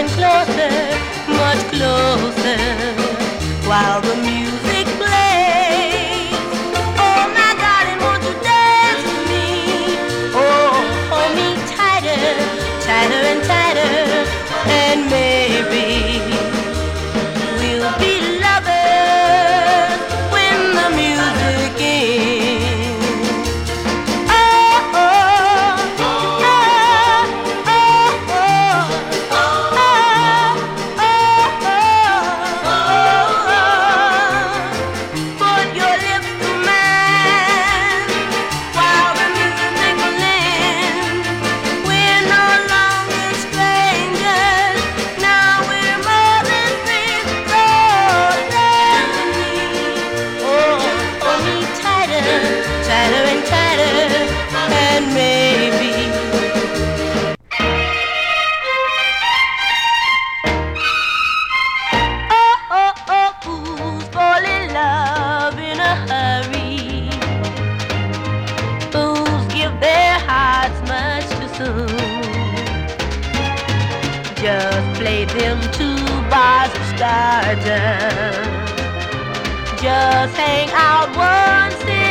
and closer, much closer, while the music plays. Oh, my darling, won't you dance with me? Oh, hold me tighter, tighter and tighter, and maybe we'll be lovers when the music ends. Oh, oh, oh, oh, oh, oh, oh. Put your lips to mine while the music blends. We're no longer strangers, now we're more than friends. So dance with me, oh, hold me tighter, tighter and tighter, and maybe. Oh, oh, oh, fools fall in love in a hurry. Fools give their hearts much too soon. Just play them 2 bars of stardom. Just hang out once in